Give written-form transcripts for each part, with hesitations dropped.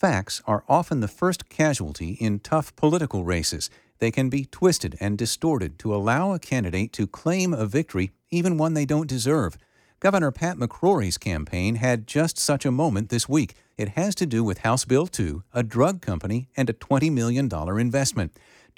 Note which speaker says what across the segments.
Speaker 1: facts are often the first casualty in tough political races. They can be twisted and distorted to allow a candidate to claim a victory, even one they don't deserve. Governor Pat McCrory's campaign had just such a moment this week. It has to do with House Bill 2, a drug company, and a $20 million investment.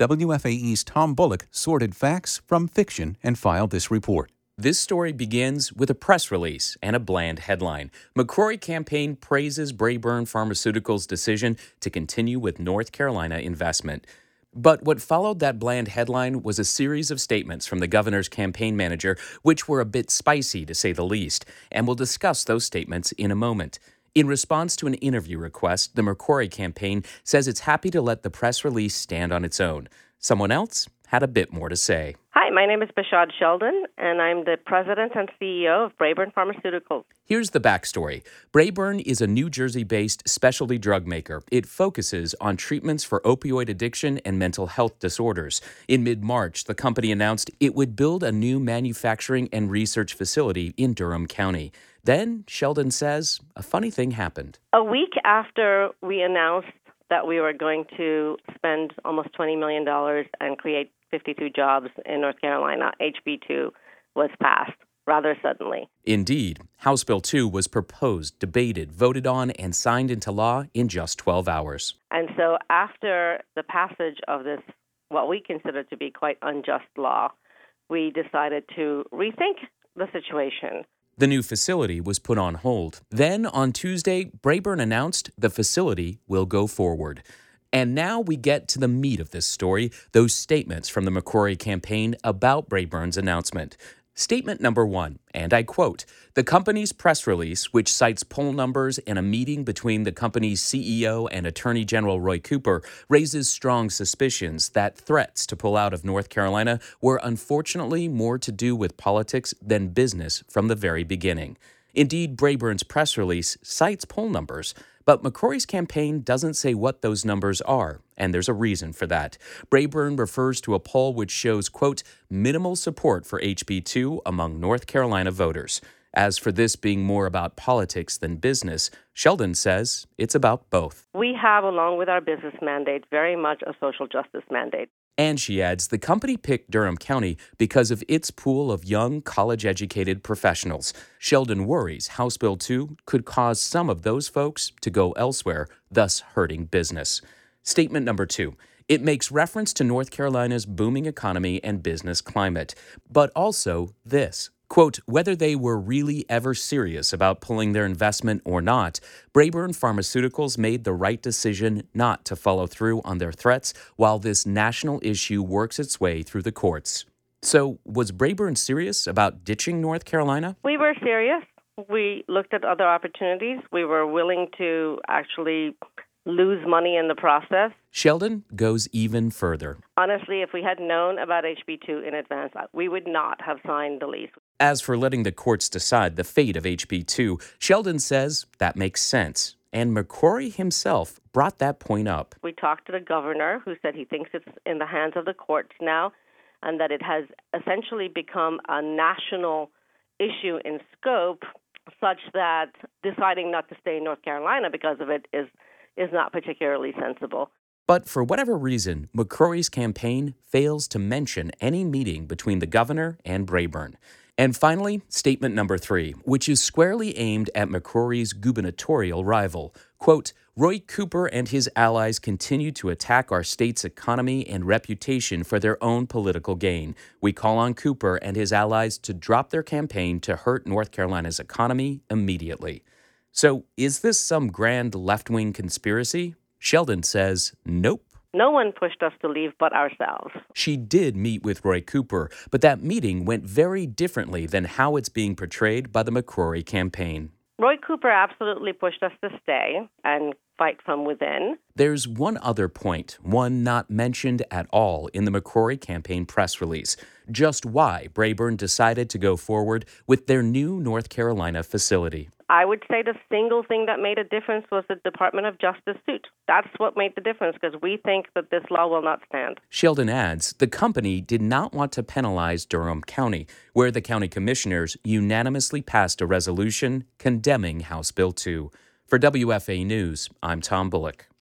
Speaker 1: WFAE's Tom Bullock sorted facts from fiction and filed this report.
Speaker 2: This story begins with a press release and a bland headline. McCrory campaign praises Braeburn Pharmaceuticals' decision to continue with North Carolina investment. But what followed that bland headline was a series of statements from the governor's campaign manager, which were a bit spicy to say the least, and we'll discuss those statements in a moment. In response to an interview request, the McCrory campaign says it's happy to let the press release stand on its own. Someone else had a bit more to say.
Speaker 3: Hi, my name is Bashad Sheldon, and I'm the president and CEO of Braeburn Pharmaceuticals.
Speaker 2: Here's the backstory. Braeburn is a New Jersey-based specialty drug maker. It focuses on treatments for opioid addiction and mental health disorders. In mid-March, the company announced it would build a new manufacturing and research facility in Durham County. Then, Sheldon says, a funny thing happened.
Speaker 3: A week after we announced that we were going to spend almost $20 million and create 52 jobs in North Carolina, HB2 was passed rather suddenly.
Speaker 2: Indeed, House Bill 2 was proposed, debated, voted on, and signed into law in just 12 hours.
Speaker 3: And so after the passage of this, what we consider to be quite unjust law, we decided to rethink the situation.
Speaker 2: The new facility was put on hold. Then, on Tuesday, Braeburn announced the facility will go forward. And now we get to the meat of this story, those statements from the McCrory campaign about Braeburn's announcement. Statement number 1, and I quote, "The company's press release, which cites poll numbers and a meeting between the company's CEO and Attorney General Roy Cooper, raises strong suspicions that threats to pull out of North Carolina were unfortunately more to do with politics than business from the very beginning." Indeed, Braeburn's press release cites poll numbers, but McCrory's campaign doesn't say what those numbers are, and there's a reason for that. Braeburn refers to a poll which shows, quote, minimal support for HB2 among North Carolina voters. As for this being more about politics than business, Sheldon says it's about both.
Speaker 3: We have, along with our business mandate, very much a social justice mandate.
Speaker 2: And she adds, the company picked Durham County because of its pool of young, college-educated professionals. Sheldon worries House Bill 2 could cause some of those folks to go elsewhere, thus hurting business. Statement number 2. It makes reference to North Carolina's booming economy and business climate, but also this. Quote, whether they were really ever serious about pulling their investment or not, Braeburn Pharmaceuticals made the right decision not to follow through on their threats while this national issue works its way through the courts. So, was Braeburn serious about ditching North Carolina?
Speaker 3: We were serious. We looked at other opportunities. We were willing to actually lose money in the process.
Speaker 2: Sheldon goes even further.
Speaker 3: Honestly, if we had known about HB2 in advance, we would not have signed the lease.
Speaker 2: As for letting the courts decide the fate of HB2, Sheldon says that makes sense. And McCrory himself brought that point up.
Speaker 3: We talked to the governor, who said he thinks it's in the hands of the courts now, and that it has essentially become a national issue in scope, such that deciding not to stay in North Carolina because of it is not particularly sensible.
Speaker 2: But for whatever reason, McCrory's campaign fails to mention any meeting between the governor and Braeburn. And finally, statement number 3, which is squarely aimed at McCrory's gubernatorial rival. Quote, Roy Cooper and his allies continue to attack our state's economy and reputation for their own political gain. We call on Cooper and his allies to drop their campaign to hurt North Carolina's economy immediately. So, is this some grand left-wing conspiracy? Sheldon says, nope.
Speaker 3: No one pushed us to leave but ourselves.
Speaker 2: She did meet with Roy Cooper, but that meeting went very differently than how it's being portrayed by the McCrory campaign.
Speaker 3: Roy Cooper absolutely pushed us to stay and fight from within.
Speaker 2: There's one other point, one not mentioned at all in the McCrory campaign press release, just why Braeburn decided to go forward with their new North Carolina facility.
Speaker 3: I would say the single thing that made a difference was the Department of Justice suit. That's what made the difference, because we think that this law will not stand.
Speaker 2: Sheldon adds, the company did not want to penalize Durham County, where the county commissioners unanimously passed a resolution condemning House Bill 2. For WFA News, I'm Tom Bullock.